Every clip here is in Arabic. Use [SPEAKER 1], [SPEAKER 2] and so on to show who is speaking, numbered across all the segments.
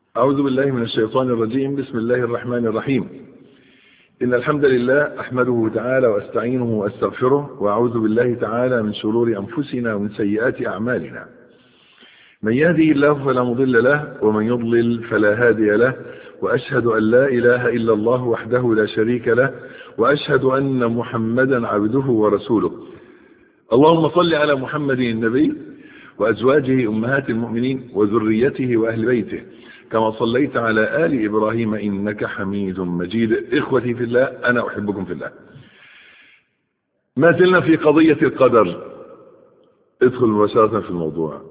[SPEAKER 1] أعوذ بالله من الشيطان الرجيم. بسم الله الرحمن الرحيم. إن الحمد لله أحمده تعالى وأستعينه وأستغفره، وأعوذ بالله تعالى من شرور أنفسنا ومن سيئات أعمالنا. من يهدي الله فلا مضل له، ومن يضلل فلا هادي له، وأشهد أن لا إله إلا الله وحده لا شريك له، وأشهد أن محمدا عبده ورسوله. اللهم صل على محمد النبي وأزواجه أمهات المؤمنين وذريته وأهل بيته كما صليت على آل إبراهيم إنك حميد مجيد. إخوتي في الله، أنا أحبكم في الله. ما زلنا في قضية القدر. ادخل مباشرة في الموضوع.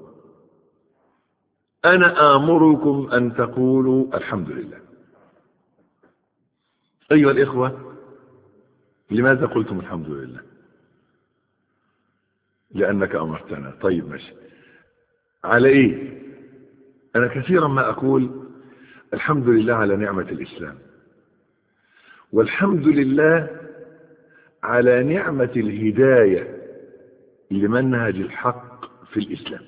[SPEAKER 1] أنا آمركم أن تقولوا الحمد لله. أيها الإخوة، لماذا قلتم الحمد لله؟ لأنك أمرتنا. طيب ماشي، على إيه؟ أنا كثيرا ما أقول الحمد لله على نعمة الإسلام، والحمد لله على نعمة الهداية لمنهج الحق في الإسلام.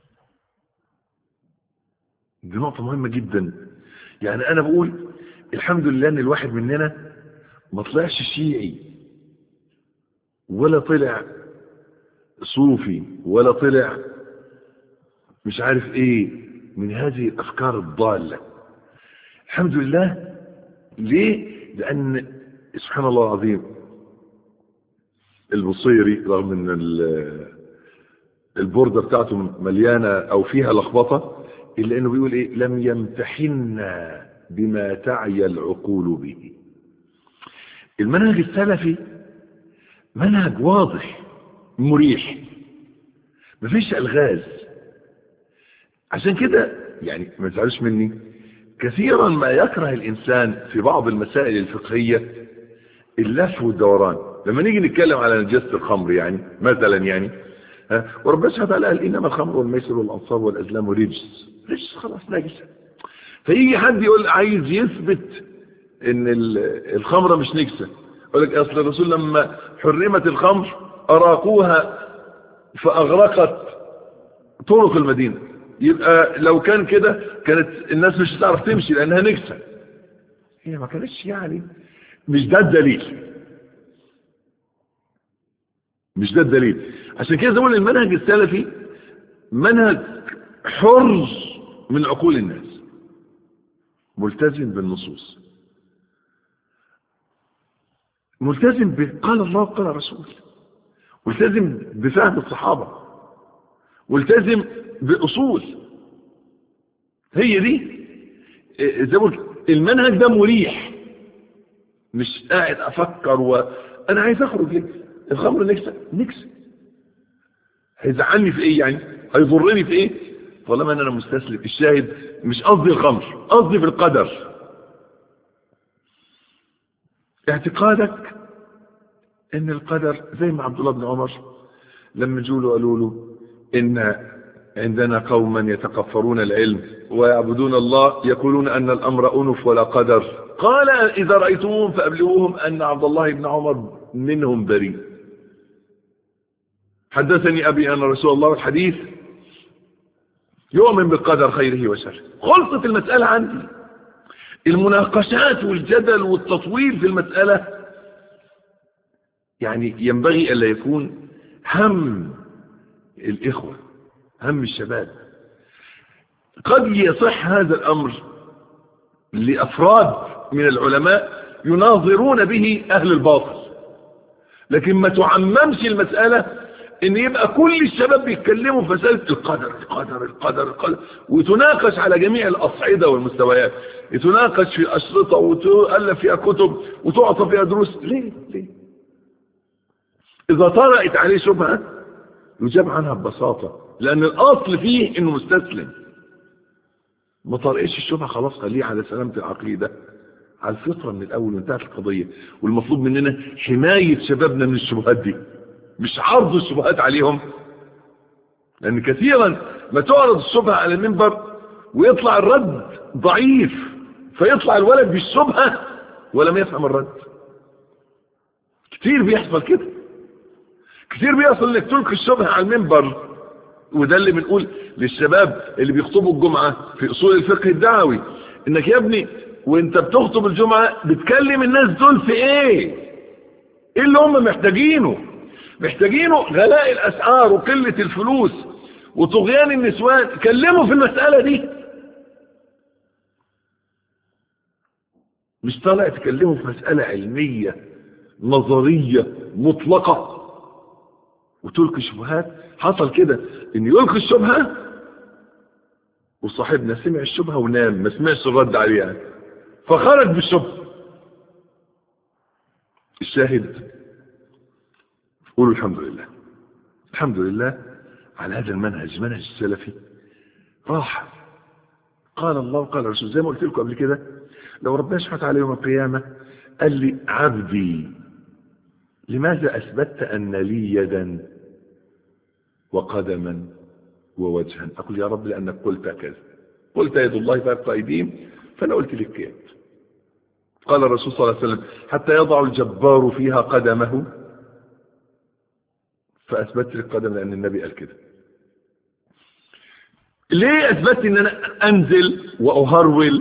[SPEAKER 1] دي نقطة مهمة جدا. يعني أنا بقول الحمد لله أن الواحد مننا ما طلعش شيعي، ولا طلع صوفي، ولا طلع مش عارف ايه من هذه الافكار الضالة. الحمد لله. ليه؟ لان سبحان الله العظيم البصيري رغم ان البوردة بتاعته مليانة او فيها لخبطة، الا انه بيقول ايه؟ لم يمتحنا بما تعي العقول به. المنهج السلفي منهج واضح مريح، مفيش الغاز. عشان كده يعني ما تزعلوش مني، كثيرا ما يكره الانسان في بعض المسائل الفقهية اللف والدوران. لما نيجي نتكلم على نجاسة الخمر يعني مثلا، يعني وربنا سبحانه وتعالى قال انما الخمر والميسر والانصاب والازلام رجس. رجس خلاص نجسة. فيجي حد يقول عايز يثبت ان الخمرة مش نجسة، يقول لك اصل الرسول لما حرمت الخمر اراقوها فاغرقت طرق المدينة، يبقى لو كان كده كانت الناس مش هتعرف تمشي لانها نجسة. هي ما كانتش يعني، مش ده الدليل، مش ده الدليل. عشان كده زمان المنهج السلفي منهج حر من عقول الناس، ملتزم بالنصوص، ملتزم بقال الله وقال الرسول، ملتزم بفهم الصحابة، ملتزم بأصول. هي دي زي ما قلت، المنهج ده مريح. مش قاعد افكر وانا عايز اخرج ليه؟ الخمر نكسه هيزعلني في ايه؟ يعني هيضرني في ايه؟ طالما انا مستسلم. الشاهد مش قصدي الخمر، قصدي في القدر. اعتقادك ان القدر زي ما عبد الله بن عمر لما جولوا قالوا له ان عندنا قوما يتقفرون العلم ويعبدون الله يقولون ان الامر انف ولا قدر، قال اذا رايتموهم فابلغوهم ان عبد الله بن عمر منهم بريء. حدثني ابي ان رسول الله الحديث يؤمن بالقدر خيره وشره. خلصت المساله عندي. المناقشات والجدل والتطويل في المساله يعني ينبغي الا يكون هم الاخوه، هم الشباب. قد يصح هذا الامر لافراد من العلماء يناظرون به اهل الباطل، لكن ما تعممش المسألة ان يبقى كل الشباب بيتكلموا في مسألة القدر القدر القدر القدر، وتناقش على جميع الاصعدة والمستويات، يتناقش في اشرطة وتؤلف فيها كتب وتعطى فيها دروس. ليه؟ اذا طرأت عليه شبهة يجاب عنها ببساطة، لان الاصل فيه انه مستسلم. ما طرقش الشبهة خلاص، خليه على سلامة العقيدة على الفطرة من الاول وانتهت القضية. والمطلوب مننا حماية شبابنا من الشبهات دي، مش عرض الشبهات عليهم. لان كثيرا ما تعرض الشبهة على المنبر ويطلع الرد ضعيف، فيطلع الولد بالشبهة ولم يفهم الرد. كتير بيحصل كده، كتير بيحصل انك تلقي الشبهة على المنبر. وده اللي بنقول للشباب اللي بيخطبوا الجمعة في اصول الفقه الدعوي، انك يا ابني وانت بتخطب الجمعة بتكلم الناس دول في ايه اللي هم محتاجينه غلاء الاسعار وقلة الفلوس وطغيان النسوان. كلموا في المسألة دي، مش طالع تكلموا في مسألة علمية نظرية مطلقة وتلقي شبهات. حصل كده ان يلقي الشبهة وصاحبنا سمع الشبهة ونام ما سمعش الرد عليها فخرج بالشبهة. الشاهد قولوا الحمد لله على هذا المنهج، منهج السلفي راح. قال الله وقال الرسول زي ما قلت لكم قبل كده. لو ربنا سبحانه وتعالى يوم القيامة قال لي عبدي لماذا أثبتت أن لي يدا وقدما ووجها؟ أقول يا رب لأنك قلت كذا، قلت يد الله فوق أيديهم فأنا قلت لك يد. قال الرسول صلى الله عليه وسلم حتى يضع الجبار فيها قدمه، فأثبت لك قدم لأن النبي قال كده. ليه أثبت أن أنا أنزل وأهرول؟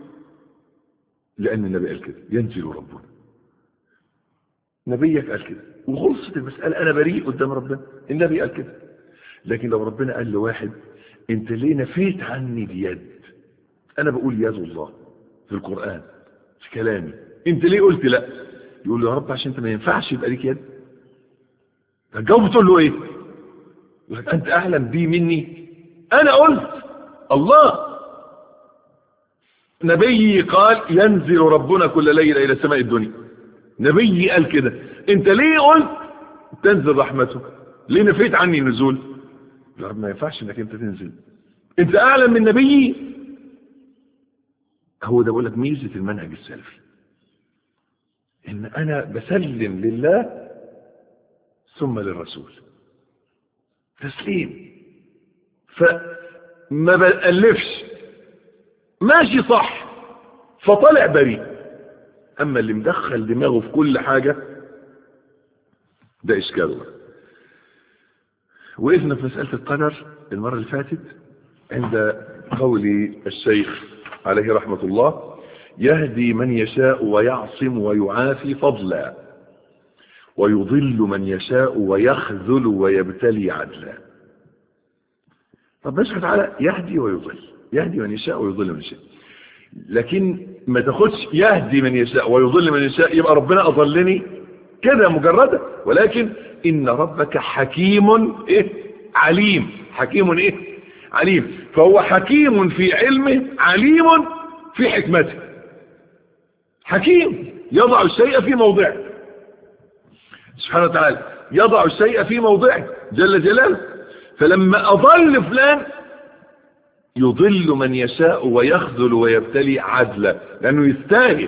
[SPEAKER 1] لأن النبي قال كده ينزل ربنا، نبيك قال كده وخلصت المسألة. أنا بريء قدام ربنا، النبي قال كده. لكن لو ربنا قال لواحد أنت ليه نفيت عني اليد؟ أنا بقول يد الله في القرآن في كلامي، أنت ليه قلت لا؟ يقول له يا رب عشان أنت ما ينفعش يبقى ليك يد. هتجاوب تقول له إيه؟ يقول لك أنت أعلم بي مني، أنا قلت الله نبي قال ينزل ربنا كل ليلة إلى سماء الدنيا، نبي قال كده. أنت ليه قلت تنزل رحمته؟ ليه نفيت عني النزول؟ يا رب ما ينفعش انك انت تنزل، انت اعلم من نبيي. هو ده بقول لك ميزة المنهج السلفي، ان انا بسلم لله ثم للرسول تسليم، فما بألفش، ماشي صح فطلع بريء. اما اللي مدخل دماغه في كل حاجة ده اشكاله. وقفنا في مسألة القدر المرة اللي فاتت عند قول الشيخ عليه رحمة الله يهدي من يشاء ويعصم ويعافي فضلا ويضل من يشاء ويخذل ويبتلي عدلا. ربنا سبحانه وتعالى يهدي ويضل، يهدي من يشاء ويضل من يشاء، لكن ما تاخدش يهدي من يشاء ويضل من يشاء يبقى ربنا أضلني كده مجردا. ولكن إن ربك حكيم إيه؟ عليم. حكيم إيه؟ عليم. فهو حكيم في علمه، عليم في حكمته. حكيم يضع الشيء في موضعه سبحانه وتعالى، يضع الشيء في موضعه جل جلاله. فلما أضل فلان يضل من يشاء ويخذل ويبتلي عدلا، لأنه يستاهل،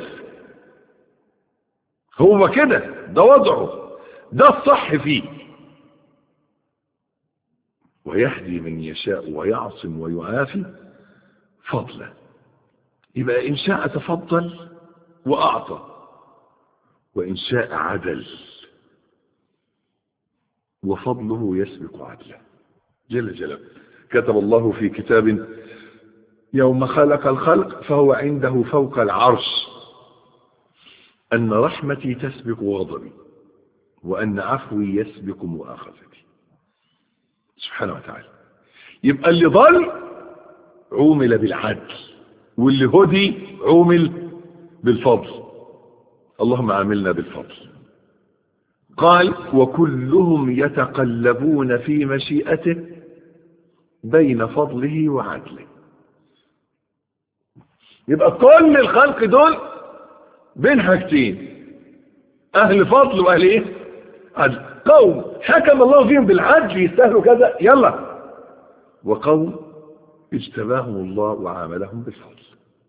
[SPEAKER 1] هو كده، ده وضعه، ده الصح فيه. ويهدي من يشاء ويعصم ويعافي فضلا. يبقى إن شاء تفضل وأعطى، وإن شاء عدل، وفضله يسبق عدله جل جلاله. كتب الله في كتاب يوم خلق الخلق فهو عنده فوق العرش أن رحمتي تسبق غضبي وأن عفوي يسبق مؤاخذتي سبحانه وتعالى. يبقى اللي ضل عومل بالعدل، واللي هدي عومل بالفضل. اللهم عاملنا بالفضل. قال وكلهم يتقلبون في مشيئته بين فضله وعدله. يبقى كل الخلق دول بين حاجتين، اهل فضل واهل ايه؟ عدل. قوم حكم الله فيهم بالعدل يستاهلوا كذا يلا، وقوم اجتباهم الله وعاملهم بالفضل.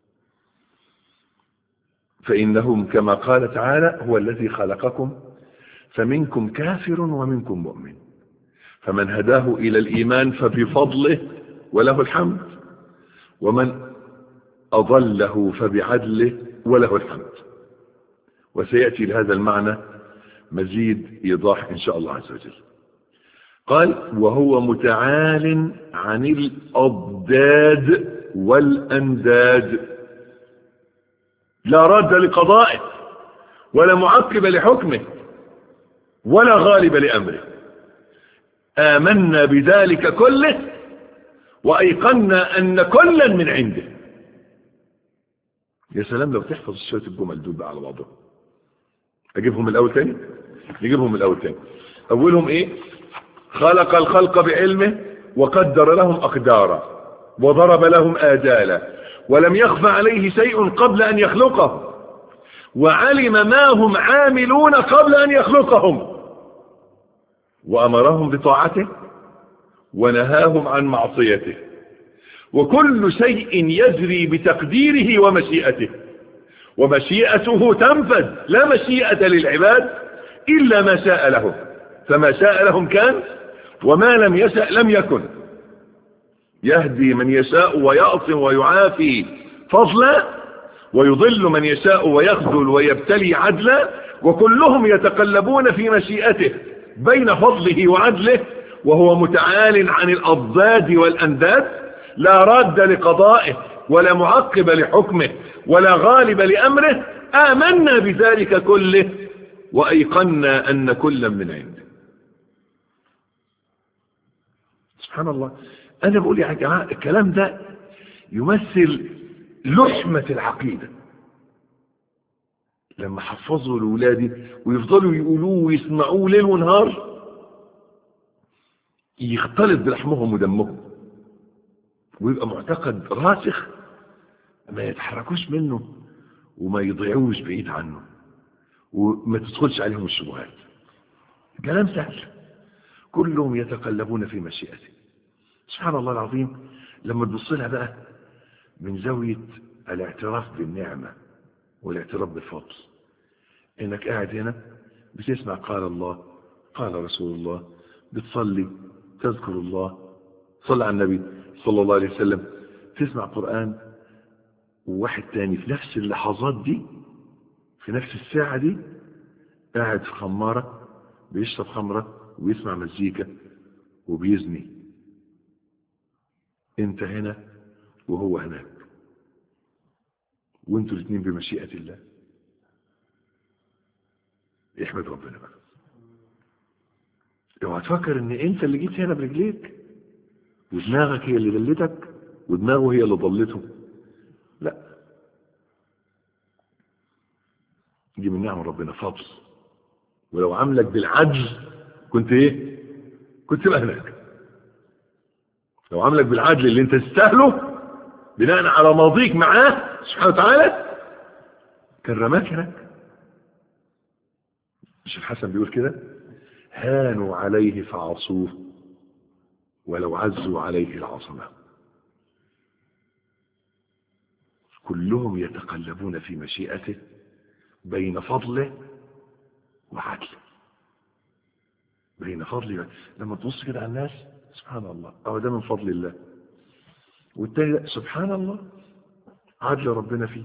[SPEAKER 1] فإنهم كما قال تعالى هو الذي خلقكم فمنكم كافر ومنكم مؤمن، فمن هداه إلى الإيمان فبفضله وله الحمد، ومن أضله فبعدله وله الحمد. وسيأتي لهذا المعنى مزيد إيضاح إن شاء الله عز وجل. قال وهو متعال عن الأضداد والأنداد. لا راد لقضائه ولا معقب لحكمه ولا غالب لأمره. آمنا بذلك كله وأيقنا أن كلا من عنده. يا سلام لو تحفظ شوية الجمل دول بقى على بعضهم. أجيبهم من الأول تاني. نجيبهم من الأول تاني. أولهم إيه؟ خلق الخلق بعلمه وقدر لهم أقدارا وضرب لهم آجالا ولم يخف عليه شيء قبل أن يخلقه وعلم ما هم عاملون قبل أن يخلقهم وأمرهم بطاعته ونهاهم عن معصيته وكل شيء يجري بتقديره ومشيئته ومشيئته تنفذ لا مشيئة للعباد إلا ما شاء لهم فما شاء لهم كان وما لم يشأ لم يكن يهدي من يشاء ويعصم ويعافي فضلا ويضل من يشاء ويخذل ويبتلي عدلا وكلهم يتقلبون في مشيئته بين فضله وعدله وهو متعال عن الأضداد والأنداد لا راد لقضائه ولا معقب لحكمه ولا غالب لأمره. آمنا بذلك كله وأيقنا أن كلا من عنده. سبحان الله. أنا بقول يا جماعة الكلام ده يمثل لحمة العقيدة. لما حفظوا لأولادي ويفضلوا يقولوه ويسمعوه ليل ونهار يختلط بلحمهم ودمهم ويبقى معتقد راسخ ما يتحركوش منه وما يضيعوش بعيد عنه وما تدخلش عليهم الشبهات. كلام سهل. كلهم يتقلبون في مشيئته. سبحان الله العظيم. لما تبص لها بقى من زاوية الاعتراف بالنعمة والاعتراف بالفضل انك قاعد هنا بتسمع قال الله قال رسول الله بتصلي تذكر الله صلى على النبي صلى الله عليه وسلم تسمع قرآن وواحد تاني في نفس اللحظات دي في نفس الساعة دي قاعد في خمارة بيشرب خمرة ويسمع مزيكا وبيزني. انت هنا وهو هناك وانتوا الاثنين بمشيئة الله. احمد ربنا بقى. اوعى تفكر ان انت اللي جيت هنا برجليك ودماغك هي اللي دلتك ودماغه هي اللي ضلته. لا، دي من نعم ربنا فضل. ولو عاملك بالعجز كنت ايه؟ كنت بقى هناك. لو عاملك بالعدل اللي انت تستاهله بناء على ماضيك معاه سبحانه وتعالى كان رماك هناك. مش الحسن بيقول كده؟ هانوا عليه فعصوه ولو عزوا عليه العصمة. كلهم يتقلبون في مشيئته بين فضله وعدله. بين فضله. لما تبص كده على الناس سبحان الله أو ده من فضل الله والتاني سبحان الله عدل ربنا فيه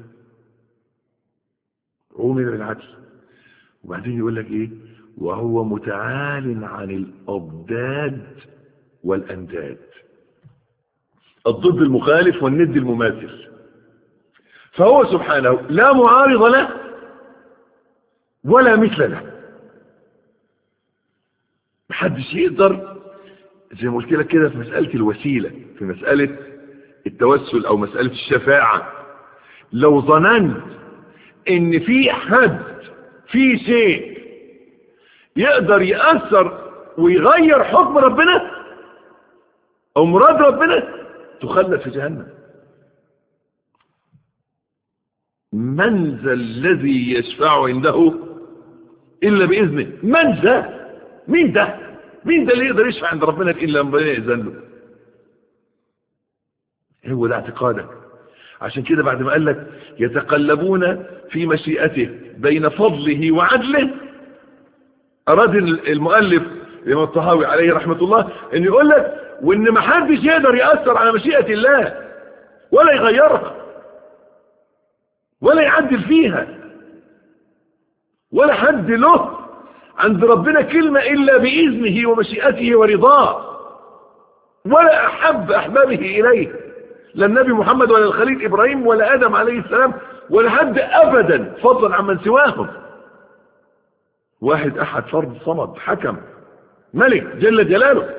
[SPEAKER 1] عمل بالعدل. وبعدين يقول لك ايه؟ وهو متعال عن الأضداد والأنداد. الضد المخالف والند المماثل. فهو سبحانه لا معارض له ولا مثل له. محدش يقدر زي ما قلت لك كده في مسألة الوسيلة في مسألة التوسل أو مسألة الشفاعة. لو ظننت إن في حد في شيء يقدر يأثر ويغير حكم ربنا أو مراد ربنا تخلد في جهنم. من ذا الذي يشفع عنده إلا بإذنه؟ من ذا؟ مين ده؟ مين ده اللي يقدر يشفع عند ربنا إلا لما يأذن له؟ هو ده اعتقادك. عشان كده بعد ما قال لك يتقلبون في مشيئته بين فضله وعدله أراد المؤلف الإمام الطحاوي عليه رحمة الله أن يقول لك وإن ما حدش يقدر يأثر على مشيئة الله ولا يغيرها ولا يعدل فيها ولا حد له عند ربنا كلمة إلا بإذنه ومشيئته ورضاه. ولا أحب أحبابه إليه لا النبي محمد ولا الخليل إبراهيم ولا آدم عليه السلام ولا حد أبدا فضلا عمن سواهم. واحد أحد فرد صمد حكم ملك جل جلاله.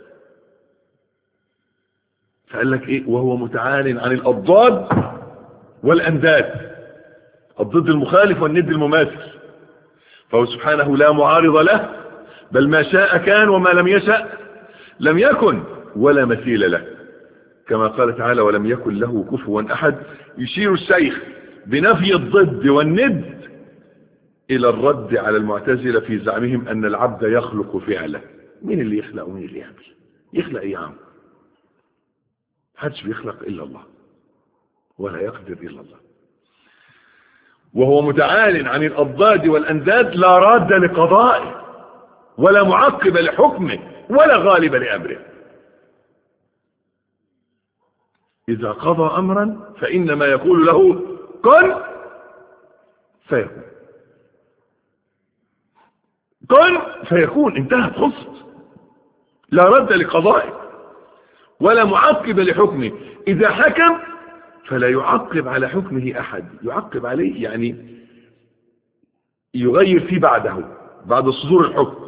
[SPEAKER 1] فقال لك إيه؟ وهو متعال عن الأضداد والأنداد، الضد المخالف والند المماثل. فهو سبحانه لا معارض له، بل ما شاء كان وما لم يشأ لم يكن، ولا مثيل له. كما قال تعالى ولم يكن له كفوا أحد. يشير الشيخ بنفي الضد والند إلى الرد على المعتزلة في زعمهم أن العبد يخلق فعله. مين اللي يخلق ومين اللي يعمل؟ يخلق إيه يا عم؟ محدش بيخلق إلا الله، ولا يقدر إلا الله. وهو متعال عن الأضداد والأنداد، لا راد لقضائه ولا معقب لحكمه ولا غالب لأمره. إذا قضى أمرا فإنما يقول له كن فيكون، كن فيكون، انتهت خلصت. لا رد لقضائه ولا معقب لحكمه. إذا حكم فلا يعقب على حكمه أحد، يعقب عليه يعني يغير فيه بعد صدور الحكم.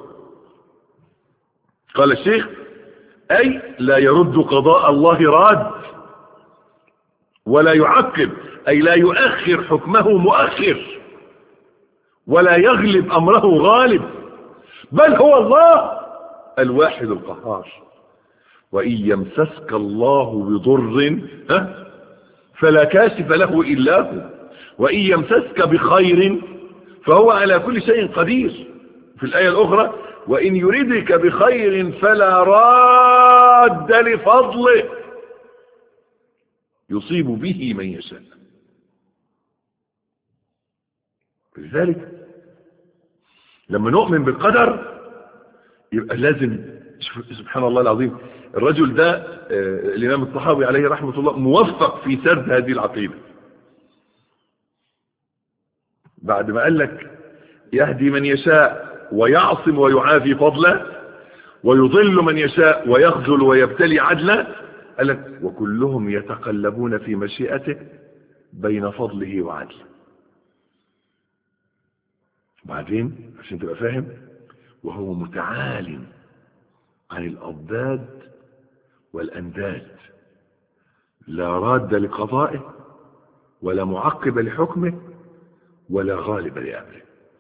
[SPEAKER 1] قال الشيخ أي لا يرد قضاء الله راد، ولا يعقب أي لا يؤخر حكمه مؤخر، ولا يغلب أمره غالب، بل هو الله الواحد القهار. وإن يمسسك الله بضر فلا كاشف له إلا هو، وإن يمسسك بخير فهو على كل شيء قدير. في الآية الأخرى وإن يردك بخير فلا راد لفضله يصيب به من يشاء. لذلك لما نؤمن بالقدر يبقى لازم، سبحان الله العظيم، الرجل ده الإمام الطحاوي عليه رحمة الله موفق في سرد هذه العقيدة. بعد ما قال لك يهدي من يشاء ويعصم ويعافي فضله، ويضل من يشاء ويخذل ويبتلي عدله، قال لك وكلهم يتقلبون في مشيئته بين فضله وعدله. بعدين عشان تبقى فاهم، وهو متعال عن الأضداد والأنداد، لا راد لقضائه ولا معقب لحكمه ولا غالب لأمره.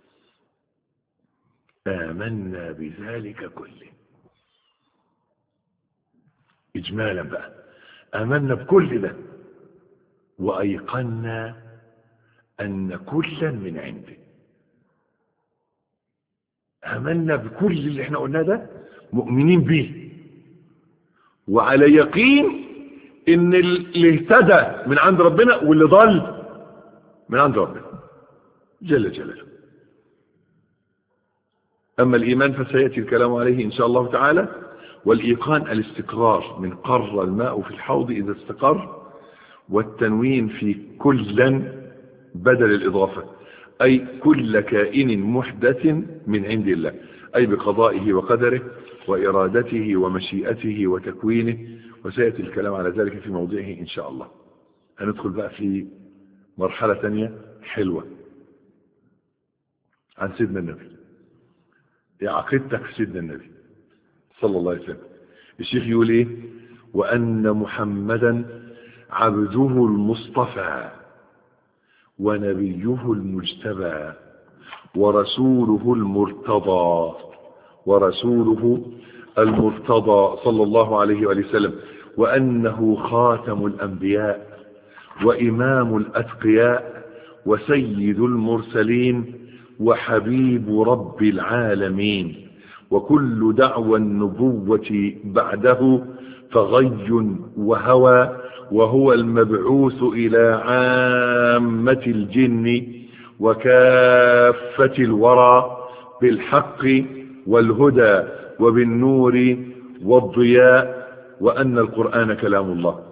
[SPEAKER 1] آمنا بذلك كله. إجمالا بقى، آمنا بكل ده وأيقنا أن كلا من عنده. آمنا بكل اللي احنا قلناه ده، مؤمنين به وعلى يقين ان اللي اهتدى من عند ربنا واللي ضل من عند ربنا جل جلاله. اما الايمان فسيأتي الكلام عليه ان شاء الله تعالى. والايقان الاستقرار، من قر الماء في الحوض اذا استقر، والتنوين في كلا بدل الاضافة، اي كل كائن محدث من عند الله، اي بقضائه وقدره وارادته ومشيئته وتكوينه. وسيأتي الكلام على ذلك في موضعه ان شاء الله. هندخل بقى في مرحلة ثانية حلوة عن سيدنا النبي، يا عقيدتك في سيدنا النبي صلى الله عليه وسلم. الشيخ يقول ايه؟ وأن محمدا عبده المصطفى ونبيه المجتبى ورسوله المرتضى، ورسوله المرتضى صلى الله عليه وآله وسلم، وأنه خاتم الأنبياء وإمام الأتقياء وسيد المرسلين وحبيب رب العالمين. وكل دعوى النبوة بعده فغي وهوى، وهو المبعوث إلى عامة الجن وكافة الورى بالحق والهدى وبالنور والضياء، وأن القرآن كلام الله.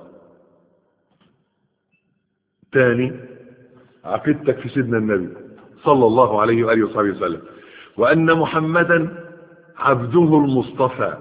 [SPEAKER 1] ثاني عقيدتك في سيدنا النبي صلى الله عليه وآله وصحبه وسلم، وأن محمدا عبده المصطفى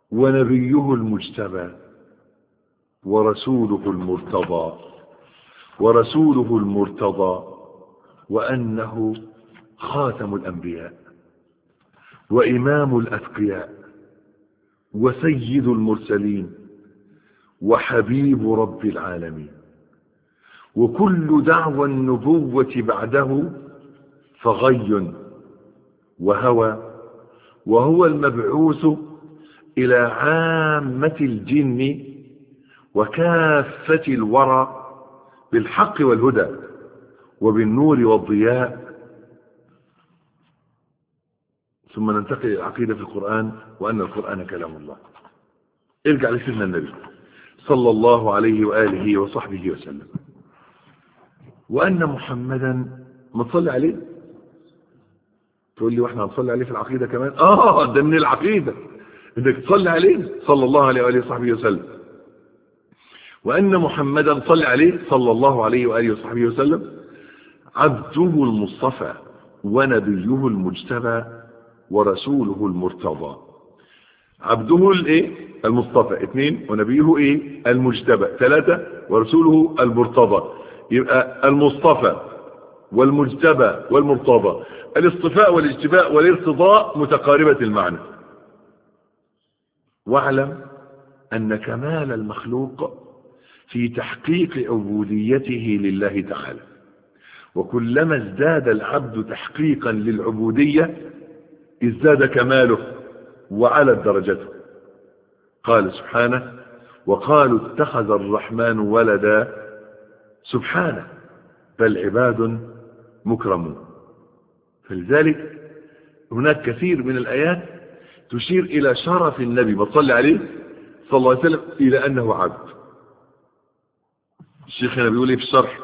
[SPEAKER 1] ونبيه المجتبى ورسوله المرتضى، ورسوله المرتضى، وأنه خاتم الأنبياء وإمام الأتقياء وسيد المرسلين وحبيب رب العالمين، وكل دعوى النبوة بعده فغي وهوى، وهو المبعوث إلى عامة الجن وكافة الورى بالحق والهدى وبالنور والضياء. ثم ننتقل إلى العقيدة في القرآن، وأن القرآن كلام الله. ارجع لسيدنا النبي صلى الله عليه وآله وصحبه وسلم، وأن محمدا متصلي عليه. تقول لي واحنا هنصلي عليه في العقيدة كمان؟ ده من العقيدة انك تصلي عليه صلى الله عليه وآله وصحبه وسلم. وأن محمدا صلى عليه صلى الله عليه وآله وصحبه وسلم عبده المصطفى ونبيه المجتبى ورسوله المرتضى. عبده المصطفى 2، ونبيه المجتبى 3، ورسوله المرتضى. يبقى المصطفى والمجتبى والمرتضى، الاصطفاء والاجتباء والارتضاء متقاربة المعنى. واعلم أن كمال المخلوق في تحقيق عبوديته لله تعالى، وكلما ازداد العبد تحقيقا للعبودية ازداد كماله وعلت درجته. قال سبحانه: وقالوا اتخذ الرحمن ولدا سبحانه بل عباد مكرمون. فلذلك هناك كثير من الآيات تشير إلى شرف النبي صلى عليه صلى الله عليه وسلم إلى أنه عبد. الشيخ هنا بيقول في الشرح: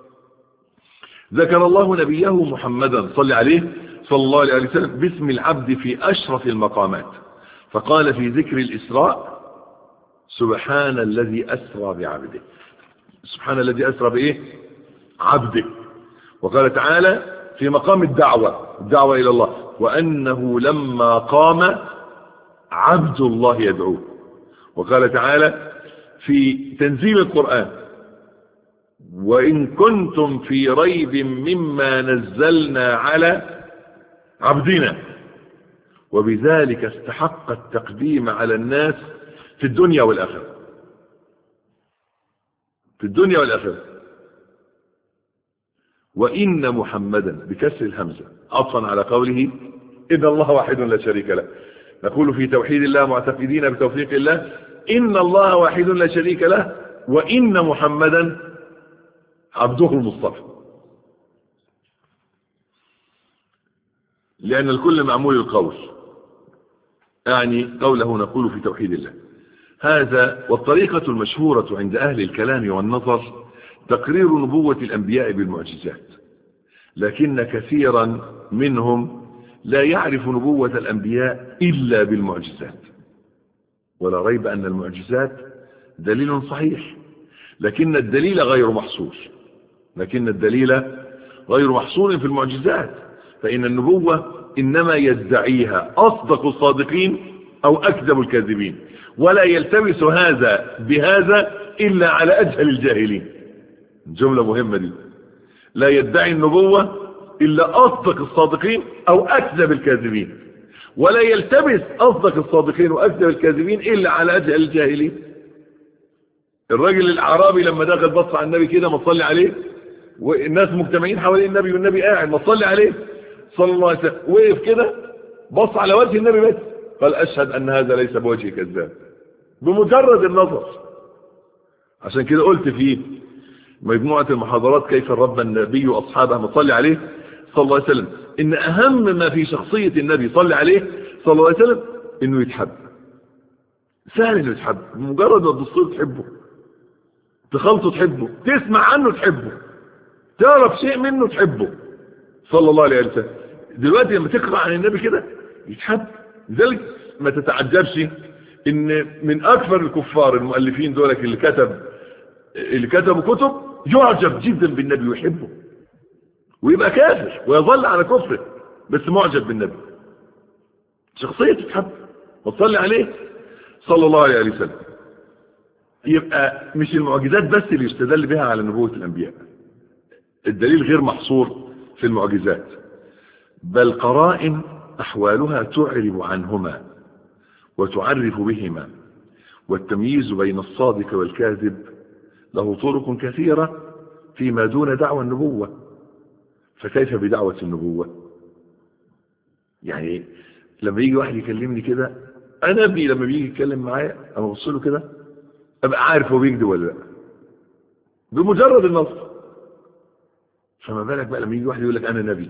[SPEAKER 1] ذكر الله نبيه محمدا صلى عليه صلى الله عليه وسلم باسم العبد في أشرف المقامات، فقال في ذكر الإسراء: سبحان الذي أسرى بعبده. سبحان الذي أسرى عبده. وقال تعالى في مقام الدعوة إلى الله: وأنه لما قام عبد الله يدعوه. وقال تعالى في تنزيل القرآن: وإن كنتم في ريب مما نزلنا على عبدنا. وبذلك استحق التقديم على الناس في الدنيا والآخرة. في الدنيا والآخرة. وإن محمدا بكسر الهمزة عطفا على قوله: إن الله واحد لا شريك له. نقول في توحيد الله معتقدين بتوفيق الله: إن الله واحد لا شريك له، وإن محمدا عبده المصطفى. لأن الكل معمول القول، يعني قوله نقول في توحيد الله. هذا والطريقة المشهورة عند أهل الكلام والنظر تقرير نبوة الأنبياء بالمعجزات، لكن كثيرا منهم لا يعرف نبوة الأنبياء إلا بالمعجزات. ولا ريب أن المعجزات دليل صحيح، لكن الدليل غير محصور. في المعجزات، فإن النبوة إنما يدعيها أصدق الصادقين أو أكذب الكاذبين، ولا يلتبس هذا بهذا إلا على أجهل الجاهلين. جملة مهمة دي. لا يدعي النبوة إلا أصدق الصادقين أو أكذب الكاذبين، ولا يلتبس أصدق الصادقين وأكذب الكاذبين إلا على أجهل الجاهلين. الراجل الأعرابي لما دخل بص على النبي كده ما صلي عليه، والناس مجتمعين حوالين النبي والنبي قاعد ما صلي عليه صلى الله عليه وسلم، وقف كده بص على وجه النبي بس قال: أشهد أن هذا ليس بوجه كذاب، بمجرد النظر. عشان كده قلت في مجموعة المحاضرات كيف رب النبي أصحابه ما صلي عليه صلى الله عليه وسلم إن أهم ما في شخصية النبي صلى عليه صلى الله عليه وسلم إنه يتحب. سهل إنه يتحب، بمجرد ما تبص تحبه، تخلطه تحبه، تسمع عنه تحبه، تعرف شيء منه تحبه صلى الله عليه وسلم. دلوقتي لما تقرأ عن النبي كده يتحب. لذلك ما تتعجبش إن من أكثر الكفار المؤلفين دولك اللي كتبوا كتب يعجب جدا بالنبي ويحبه، ويبقى كافر ويظل على كفره بس معجب بالنبي. شخصية تتحب وتصلي عليه صلى الله عليه وسلم. يبقى مش المعجزات بس اللي يستدل بها على نبوة الأنبياء، الدليل غير محصور في المعجزات، بل قرائن أحوالها تعرب عنهما وتعرف بهما، والتمييز بين الصادق والكاذب له طرق كثيرة فيما دون دعوى النبوة. فكيف بدعوة النبوة؟ يعني لما يجي واحد يكلمني كده، أنا ابني لما بيجي يتكلم معايا أما أبص له كده أبقى عارف هو بيكذب ولا لا بمجرد النظر. فما بالك بقى لما يجي واحد يقول لك أنا نبي؟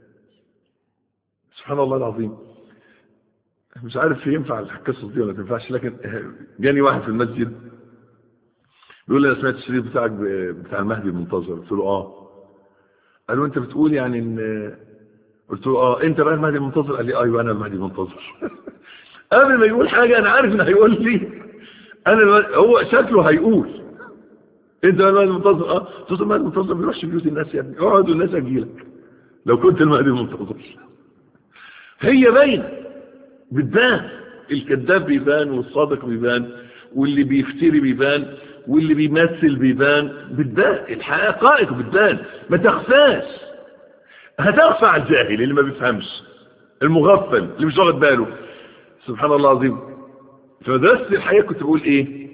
[SPEAKER 1] سبحان الله العظيم. مش عارف ينفع القصص دي ولا تنفعش، لكن جاني واحد في المسجد بيقول لي أنا سمعت الشريط بتاعك بتاع المهدي المنتظر. قلت له قال له أنت بتقول يعني إن، قلت له أنت بقى المهدي المنتظر؟ قال لي أيوه أنا المهدي المنتظر. قبل ما يقول حاجة أنا عارف إنه هيقول لي هو شكله هيقول أنت بقى المهدي المنتظر. قلت له المهدي المنتظر ما بيروحش بيوت الناس يا ابني، اقعدوا الناس أجيلك لو كنت المهدي المنتظر. هي باين بتبان، الكذاب بيبان والصادق بيبان، واللي بيفتري بيبان واللي بيمثل بيبان، بتبان الحقائق بتبان، ما تخفاش. هتخفى على الجاهل اللي ما بيفهمش، المغفل اللي مش واخد باله. سبحان الله العظيم. فمدرسة الحياة كنت بقول ايه؟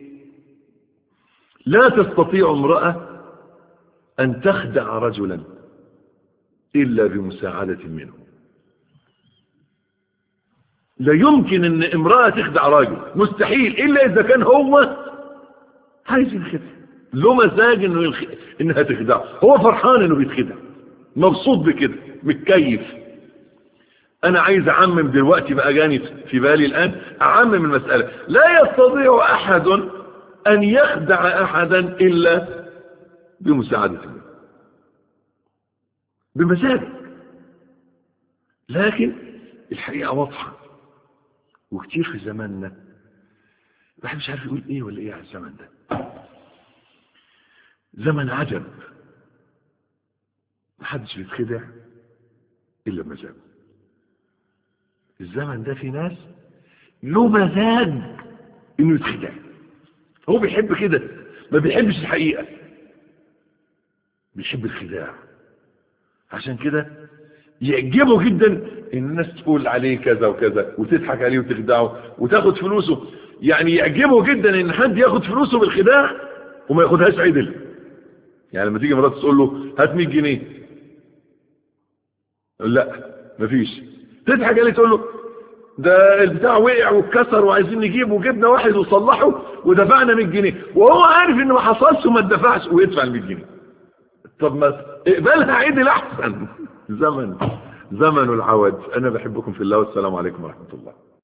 [SPEAKER 1] لا تستطيع امرأة ان تخدع رجلا الا بمساعدة منه. لا يمكن ان امرأة تخدع راجل، مستحيل، الا اذا كان هو عايز ينخدع، له مزاج انها تخدع، هو فرحان انه بيتخدع، مبسوط بكده، متكيف. انا عايز اعمم دلوقتي بقى، جاني في بالي الان اعمم المسألة. لا يستطيع احد ان يخدع احدا الا بمساعدة منه، بمزاجه. لكن الحقيقة واضحة، وكتير في زماننا الواحد مش عارف يقول ايه ولا ايه على الزمن ده. زمن عجب، محدش بيتخدع الا بمزاجه. الزمن ده في ناس له مزاج انه يتخدع، هو بيحب كده، ما بيحبش الحقيقة، بيحب الخداع. عشان كده يعجبه جدا ان الناس تقول عليه كذا وكذا وتضحك عليه وتخدعه وتاخد فلوسه. يعني يعجبه جدا ان حد ياخد فلوسه بالخداع وما ياخدهاش عدل. يعني لما تيجي مرات تقول له هات 100 جنيه، لا مفيش، تضحك عليه تقول له ده البتاع وقع واتكسر وعايزين نجيبه، وجبنا واحد وصلحه ودفعنا 100 جنيه، وهو عارف انه ما حصلش وما اتدفعش ويدفع ال 100 جنيه. طب ما اقبلها عدل احسن. زمن العوج. انا بحبكم في الله، والسلام عليكم ورحمة الله.